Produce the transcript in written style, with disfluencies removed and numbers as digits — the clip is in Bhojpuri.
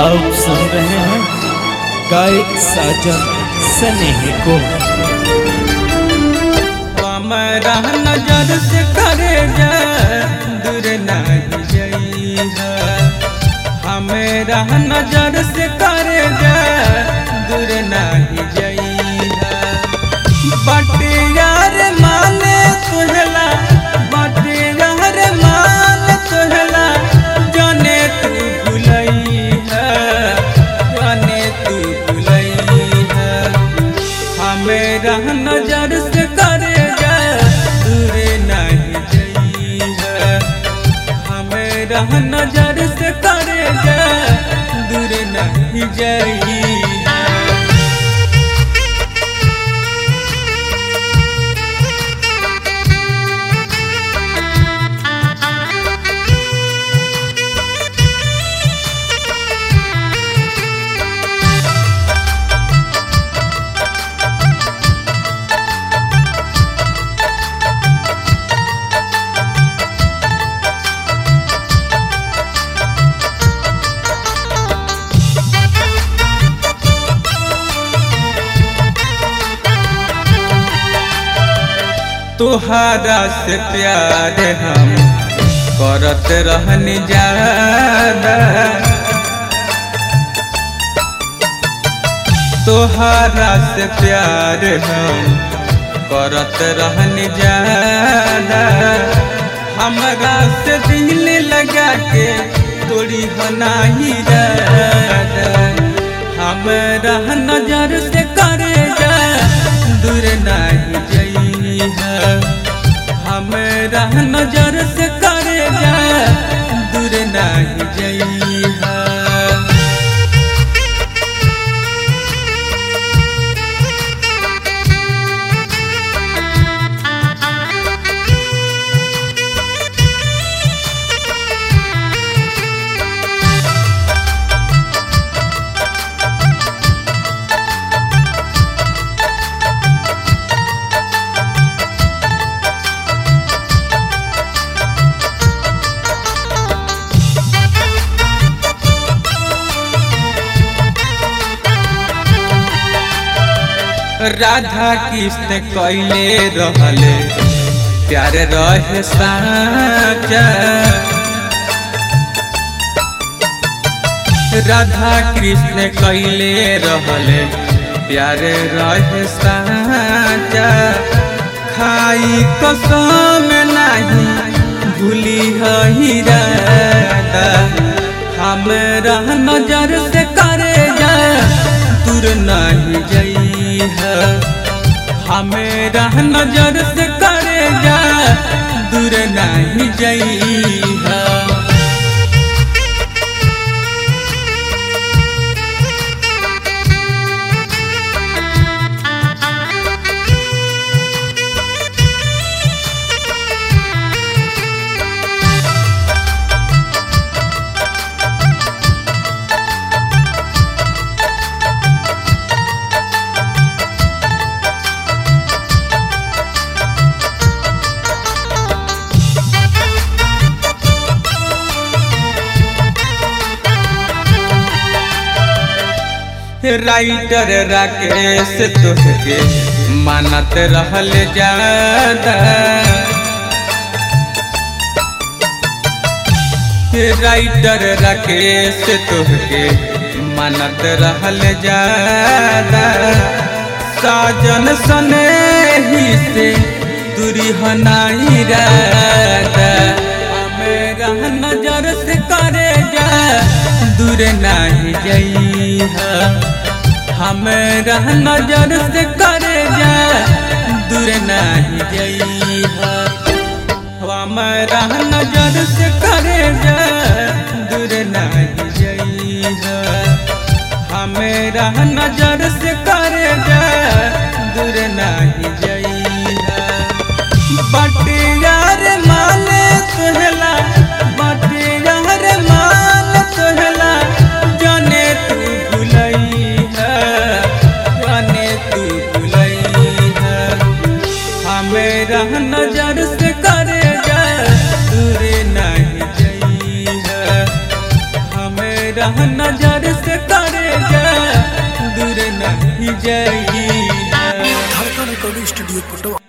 आप सुन रहे हैं गायक साजन स्नेह को। हमारा नजर से करे जा दूर नहीं जइहा, हमारा नजर से करे जा दूर नहीं जइहा। बाटे यार माने तुहला, बाटे यार मान तुहला, जाने तू भुलइहा, जाने तू भुलइहा। हमारा नजर से करे जा दूर नहीं जइहा, हमारा नजर से करे जा दूर नहीं जइहा। तुहारा से प्यार हम करत रहनी ज्यादा, तुहारा से प्यार हम करत रहनी ज्यादा। हमरा से दिल लगा के तोड़ी बनाई रादा, हमरा नजर से करे जा दूर नहीं जइहा, हमारा नजर से करे जा दूर नहीं जइहा। राधा कृष्ण कैले रहले प्यार रहे साचा, राधा कृष्ण कैले रहले प्यार रहे साचा। खाई कसम नहीं भूली है राधा, हमरा नजर से करे जा दूर नहीं जइहा, हमारा नजर से करे जा दूर नहीं जइहा। राइटर राकेश तुहके मानत रहल ज्यादा, राइटर राकेश तुहके मानत रहल ज्यादा। साजन स्नेही से दूरी हनाई रादा, हमारा नजर से करे जा दूर नहीं जइहा, हमारा नजर से करे जा दूर नहीं जइहा, हमारा नजर से करे जा दूर नहीं जइहा, हमारा नजर से करे जा दूर नहीं जइहा। बाटे यार माने तुहला, बाटे यार मान तुहला, जाने तू भुलइहा, जाने तू भुलइहा। हमारा नजर से करे जा दूर नहीं जइहा, जइहा। धड़कन रिकॉर्डिंग स्टूडियो पटवा।